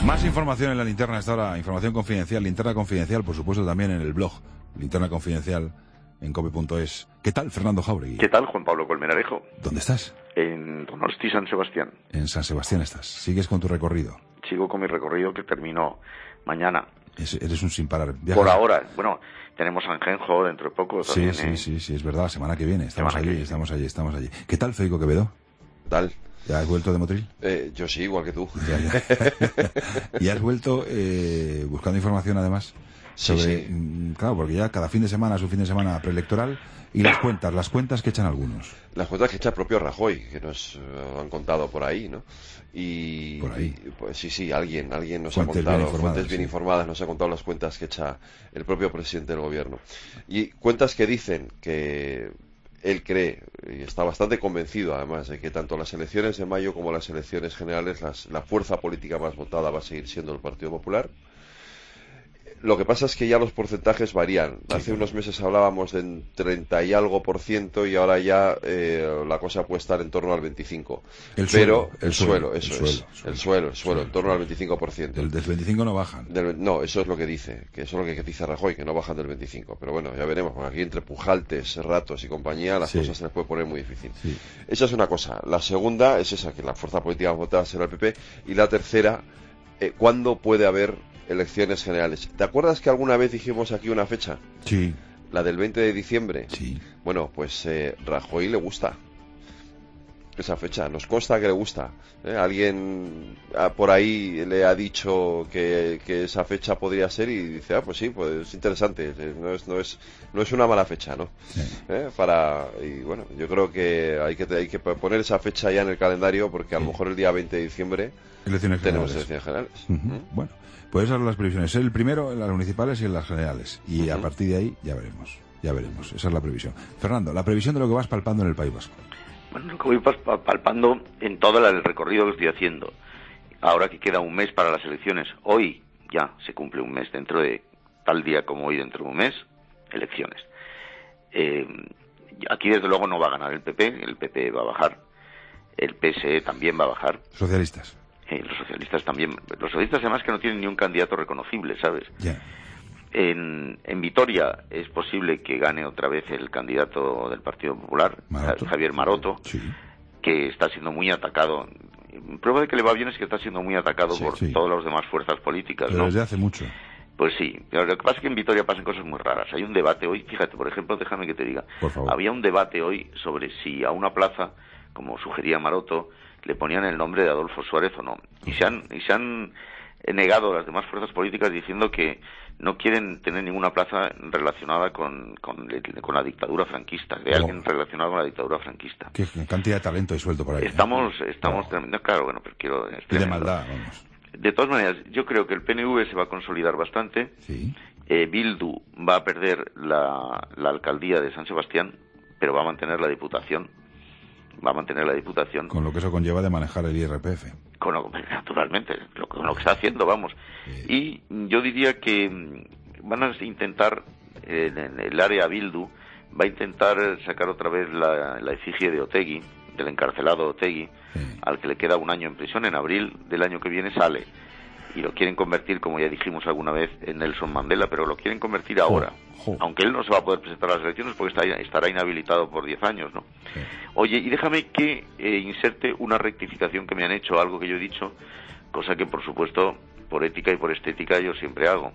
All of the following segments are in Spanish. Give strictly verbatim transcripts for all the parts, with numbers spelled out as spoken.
Más información en la linterna esta hora, información confidencial, linterna confidencial, por supuesto también en el blog, linterna confidencial en cope punto es. ¿Qué tal, Fernando Jauregui? ¿Qué tal, Juan Pablo Colmenarejo? ¿Dónde estás? En Donosti, San Sebastián. En San Sebastián estás. ¿Sigues con tu recorrido? Sigo con mi recorrido que termino mañana. Es, eres un sin parar. Viajas. Por ahora, bueno, tenemos Angenjo dentro de poco también. Sí, sí, ¿eh? sí, sí, es verdad, la semana que viene. Estamos semana allí, que... estamos allí, estamos allí. ¿Qué tal, Federico Quevedo? ¿Qué tal? ¿Ya has vuelto de Motril? Eh, yo sí, igual que tú. Ya, ya. ¿Y has vuelto eh, buscando información además? Sí, sobre, sí. Claro, porque ya cada fin de semana es un fin de semana preelectoral. Y las cuentas, las cuentas que echan algunos. Las cuentas que echa el propio Rajoy, que nos uh, han contado por ahí, ¿no? Y, por ahí. Y, pues sí, sí, alguien, alguien nos Fuentes ha contado, bien informadas, fuentes bien sí. informadas, nos ha contado las cuentas que echa el propio presidente del gobierno. Y cuentas que dicen que él cree, y está bastante convencido además, de que tanto las elecciones de mayo como las elecciones generales, las, la fuerza política más votada va a seguir siendo el Partido Popular. Lo que pasa es que ya los porcentajes varían. Sí, Hace claro. unos meses hablábamos de treinta y algo por ciento y ahora ya eh, la cosa puede estar en torno al veinticinco. El Pero suelo, el el suelo, suelo, eso el es. suelo, suelo. El suelo, el suelo, Suelo. en torno al veinticinco por ciento. Del, del veinticinco no bajan. Del, no, eso es lo que dice, que eso es lo que dice Rajoy, que no bajan del veinticinco. Pero bueno, ya veremos, porque aquí entre pujaltes, ratos y compañía, las Sí. cosas se les puede poner muy difícil. Sí. Esa es una cosa. La segunda es esa, que la fuerza política votada será el P P. Y la tercera, eh, ¿cuándo puede haber elecciones generales? ¿Te acuerdas que alguna vez dijimos aquí una fecha? Sí. La del veinte de diciembre. Sí. Bueno, pues eh, Rajoy le gusta esa fecha, nos consta que le gusta. ¿eh? Alguien ah, por ahí le ha dicho que, que esa fecha podría ser y dice, ah, pues sí, pues es interesante, eh, no es no es no es una mala fecha, ¿no? Sí. ¿Eh? Para y bueno, yo creo que hay que hay que poner esa fecha ya en el calendario porque a lo Sí. mejor el día veinte de diciembre Elecciones tenemos generales. elecciones generales. Uh-huh. ¿Mm? Bueno, pues esas son las previsiones. El primero en las municipales y en las generales. Y Uh-huh. a partir de ahí ya veremos. Ya veremos. Esa es la previsión. Fernando, la previsión de lo que vas palpando en el País Vasco. Bueno, lo que voy pa- palpando en todo el recorrido que estoy haciendo. Ahora que queda un mes para las elecciones. Hoy ya se cumple un mes. Dentro de tal día como hoy, dentro de un mes, elecciones. Eh, aquí desde luego no va a ganar el P P. El P P va a bajar. El P S E también va a bajar. Socialistas. Eh, los socialistas también. Los socialistas además que no tienen ni un candidato reconocible, ¿sabes? Ya. En, en Vitoria es posible que gane otra vez el candidato del Partido Popular, Maroto. Javier Maroto, Sí. que está siendo muy atacado. Prueba de que le va bien es que está siendo muy atacado Sí, por sí. todas las demás fuerzas políticas, Pero ¿no? desde hace mucho. Pues sí, pero lo que pasa es que en Vitoria pasan cosas muy raras. Hay un debate hoy, fíjate, por ejemplo, déjame que te diga. Por favor. Había un debate hoy sobre si a una plaza, como sugería Maroto, le ponían el nombre de Adolfo Suárez o no. Y se han, y se han negado las demás fuerzas políticas diciendo que no quieren tener ninguna plaza relacionada con, con, con la dictadura franquista, de Oh. alguien relacionado con la dictadura franquista. Qué cantidad de talento hay suelto por ahí. Estamos, ¿eh? estamos Oh. tremendo, claro, bueno, pero quiero... es Y de tremendo. maldad, vamos. De todas maneras, yo creo que el P N V se va a consolidar bastante. Sí. Eh, Bildu va a perder la, la alcaldía de San Sebastián, pero va a mantener la diputación. Va a mantener la diputación. Con lo que eso conlleva de manejar el I R P F. Con lo, naturalmente, lo, con lo que está haciendo, vamos. Sí. Y yo diría que mm, van a intentar, eh, en el área Bildu, va a intentar sacar otra vez la, la efigie de Otegi, del encarcelado Otegi, Sí. al que le queda un año en prisión. En abril del año que viene sale. Y lo quieren convertir, como ya dijimos alguna vez, en Nelson Mandela, pero lo quieren convertir ahora. jo. Aunque él no se va a poder presentar a las elecciones porque está, estará inhabilitado por diez años, ¿no? Sí. Oye, y déjame que eh, inserte una rectificación que me han hecho, algo que yo he dicho, cosa que, por supuesto, por ética y por estética yo siempre hago.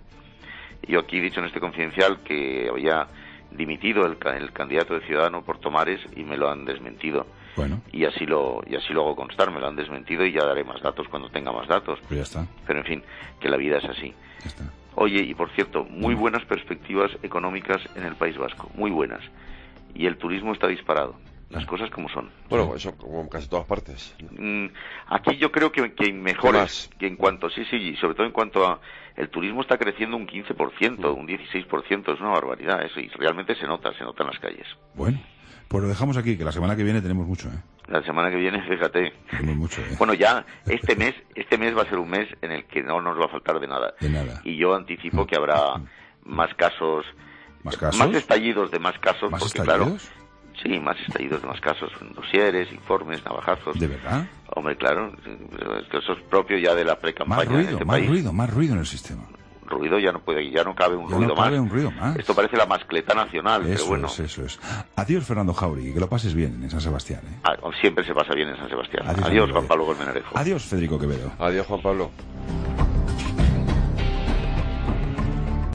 Yo aquí he dicho en este confidencial que había dimitido el, ca- el candidato de Ciudadano por Tomares y me lo han desmentido. Bueno, Y así lo y así lo hago constar, me lo han desmentido y ya daré más datos cuando tenga más datos. pues ya está. Pero en fin, que la vida es así. Ya está. Oye, y por cierto, muy buenas perspectivas económicas en el País Vasco, muy buenas. Y el turismo está disparado, las cosas como son. Bueno, eso como en casi todas partes. Mm, aquí yo creo que, que ¿Qué mejores, más? que en cuanto, sí, sí, y sobre todo en cuanto a, el turismo está creciendo un quince por ciento, Mm. un dieciséis por ciento, es una barbaridad eso, y realmente se nota, se nota en las calles. Bueno, pues lo dejamos aquí, que la semana que viene tenemos mucho, ¿eh? La semana que viene, fíjate. Tenemos mucho, ¿eh? Bueno, ya este mes, este mes va a ser un mes en el que no nos va a faltar de nada. De nada. Y yo anticipo que habrá más casos, ¿Más casos? más estallidos de más casos, ¿Más porque estallidos? claro, Sí, más estallidos de más casos, dosieres, informes, navajazos. ¿De verdad? Hombre, claro, es que eso es propio ya de la pre-campaña. Más ruido, en este más país. ruido, más ruido en el sistema. Ruido ya no puede, ya no cabe un Ya ruido no cabe más. un ruido más. Esto parece la mascleta nacional, Eso pero bueno. es, eso es. Adiós, Fernando Jauregui, que lo pases bien en San Sebastián, ¿eh? Ah, siempre se pasa bien en San Sebastián. Adiós, Adiós, amigo, Juan Pablo Colmenarejo. Adiós, Federico Quevedo. Adiós, Juan Pablo.